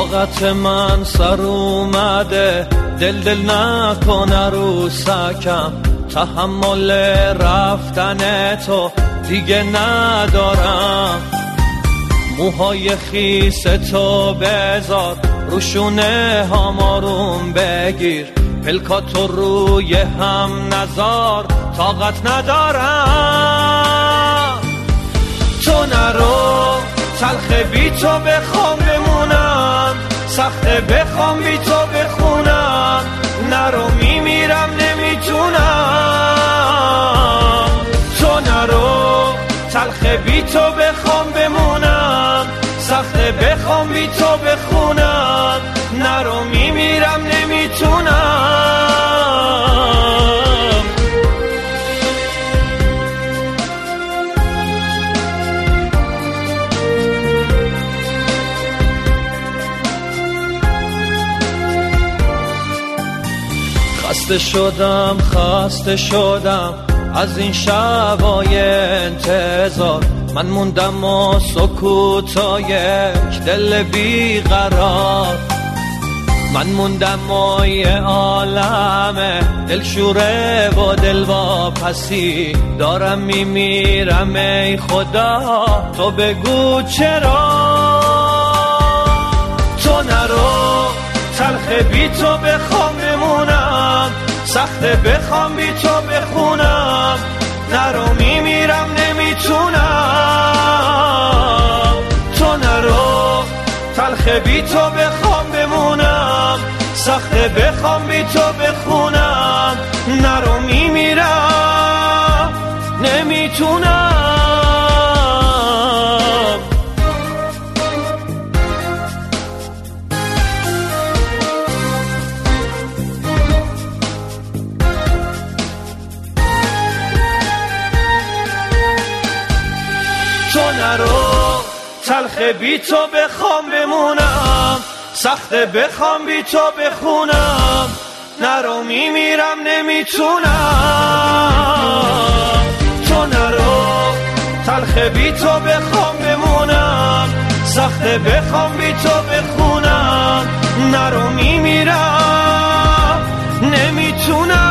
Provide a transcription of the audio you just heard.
طاقت من سر اومده، دل نکن عروسکم، تحمل رفتن تو دیگه ندارم. موهای خیس تو بذار روشونه هام آروم بگیر، پلکاتو روی هم نذار طاقت ندارم. تو نرو تلخ بی تو بخوام بمونم، سخته بخوام بی تو بخونم، نرو میمیرم نمیتونم. تو نرو تلخ بی تو بخوام بمونم، سخته بخوام بی تو بخونم، نرو میمیرم نمیتونم. خسته شدم از این شبای انتظار، من موندم و سکوت و یک دل بیقرار، من موندم و یه عالمه دلشوره و دل واپسی، دارم میمیرم ای خدا تو بگو چرا. تو نرو تلخ بی تو بخوام بمونم، سخته بخوام بی تو بخونم، نرو میمیرم نمیتونم. تو نرو تلخ بی تو بخوام بمونم، سخته بخوام بی تو بخونم، نرو میمیرم نمیتونم. نرو تلخ بی تو بخوام بمونم، سخته بخوام بی تو بخونم، نرو میمیرم نمیتونم. تو نرو تلخ بی تو بخوام بمونم، سخته بخوام بی تو بخونم، نرو میمیرم نمیتونم.